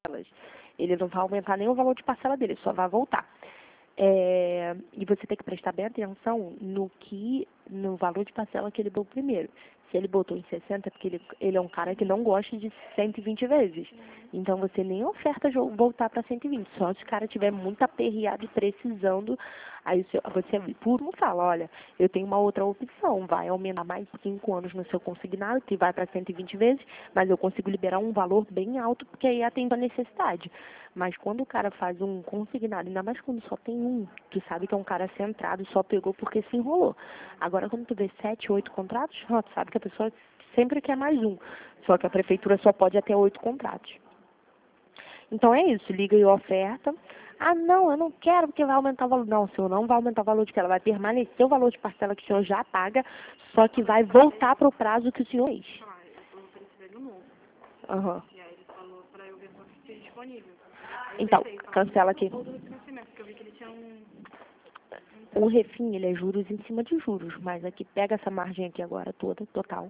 Ele não vai aumentar nem o valor de parcela dele, só vai voltar. E você tem que prestar bem atenção no valor de parcela que ele botou primeiro. Se ele botou em 60, é porque ele é um cara que não gosta de 120 vezes. Então você nem oferta voltar para 120. Só se o cara tiver muito aperreado e precisando, aí você por um fala, olha, eu tenho uma outra opção, vai aumentar mais 5 anos no seu consignado, que vai para 120 vezes, mas eu consigo liberar um valor bem alto, porque aí atende a necessidade. Mas quando o cara faz um consignado, ainda mais quando só tem um, que sabe que é um cara centrado, só pegou porque se enrolou. Agora, quando tu vê 7, 8 contratos, tu sabe que a pessoa sempre quer mais um. Só que a prefeitura só pode até 8 contratos. Então é isso, liga e oferta. Ah, não, eu não quero porque vai aumentar o valor. Não, o senhor não vai aumentar o valor de que ela vai permanecer o valor de parcela que o senhor já paga, só que vai voltar para o prazo que o senhor fez. Eu falou pra ele escrever no novo. Uhum. E aí ele falou pra eu ver se tinha disponível. Então, cancela aqui. Ou do refinanciamento, porque eu vi que ele tinha um... O refim, ele é juros em cima de juros, mas aqui, pega essa margem aqui agora toda, total.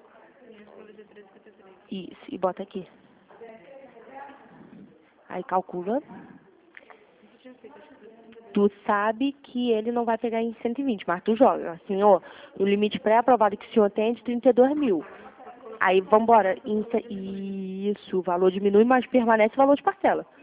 Isso, e bota aqui. Aí calcula. Tu sabe que ele não vai pegar em 120, mas tu joga. Assim, ó, o limite pré-aprovado que o senhor tem é de 32 mil. Aí, vambora. Isso, o valor diminui, mas permanece o valor de parcela.